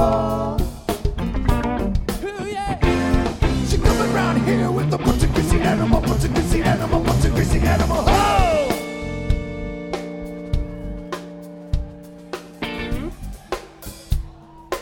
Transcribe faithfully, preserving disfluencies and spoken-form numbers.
She coming around here with the Portuguese animal, Portuguese animal.